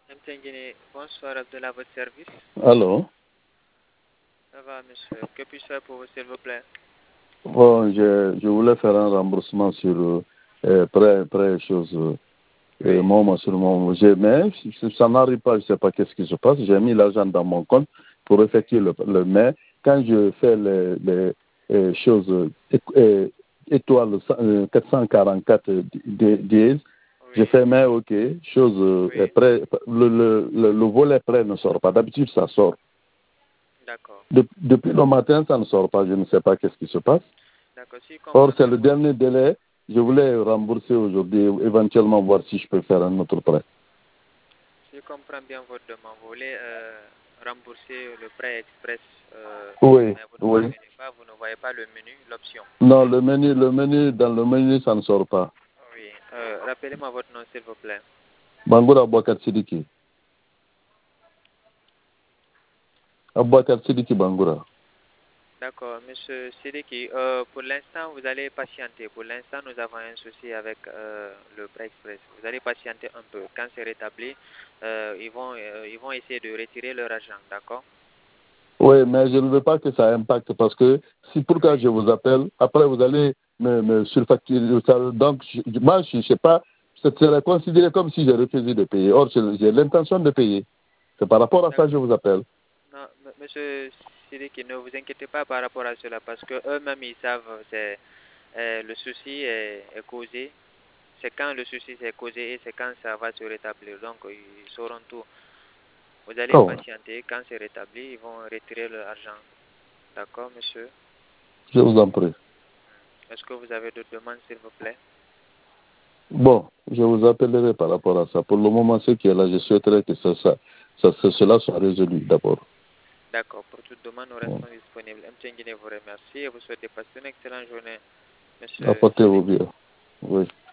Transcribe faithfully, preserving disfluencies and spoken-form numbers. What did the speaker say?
Mtengene, bonsoir Abdullah, à votre service. Allô? Ça va, monsieur. Que puis-je faire pour vous, s'il vous plaît? Bon, je, je voulais faire un remboursement sur euh, prêt, prêt, chose, euh, Oui. mon, sur mon, j'ai, mais ça n'arrive pas, je ne sais pas qu'est-ce qui se passe. J'ai mis l'argent dans mon compte pour effectuer le, le mais quand je fais les, les euh, choses euh, étoile euh, quatre cent quarante-quatre dièse, je Oui. fais mais ok, chose euh, Oui. prêt, le, le, le, le volet prêt ne sort pas. D'habitude, ça sort. D'accord. De, depuis le matin, ça ne sort pas. Je ne sais pas qu'est-ce qui se passe. D'accord. Si je Or, comprends c'est bien le votre... dernier délai. Je voulais rembourser aujourd'hui, éventuellement voir si je peux faire un autre prêt. Si je comprends bien votre demande, vous voulez euh, rembourser le prêt express, euh, Oui, mais vous ne oui. parvenez pas, vous ne voyez pas le menu, l'option. Non, le menu, le menu, dans le menu, ça ne sort pas. Oui. Euh, rappelez-moi votre nom, s'il vous plaît. Bangoura Abouakar Sidiki. Abouakar Sidiki Bangoura. D'accord, monsieur Sidiki. Euh, pour l'instant, vous allez patienter. Pour l'instant, nous avons un souci avec euh, le prêt express. Vous allez patienter un peu. Quand c'est rétabli, euh, ils, vont, euh, ils vont essayer de retirer leur argent, d'accord? Oui, mais je ne veux pas que ça impacte parce que si pourquoi je vous appelle, après vous allez me, me surfacturer. Donc, je, moi, je ne sais pas, ça serait considéré comme si j'ai refusé de payer. Or, j'ai l'intention de payer. C'est par rapport à ça que je vous appelle. Non, monsieur Sidiki, ne vous inquiétez pas par rapport à cela parce que eux-mêmes, ils savent c'est euh, le souci est, est causé. C'est quand le souci est causé et c'est quand ça va se rétablir. Donc, ils sauront tout. Vous allez Oh. patienter. Quand c'est rétabli, ils vont retirer leur argent. D'accord, monsieur? Je vous en prie. Est-ce que vous avez d'autres demandes, s'il vous plaît? Bon, je vous appellerai par rapport à ça. Pour le moment, ce qui est là, je souhaiterais que ça, ça, ça, cela soit résolu d'abord. D'accord. Pour toute demande, nous restons ouais. disponibles. M. Tchengine vous remercie et vous souhaite de passer une excellente journée, monsieur. Apportez-vous bien. Oui.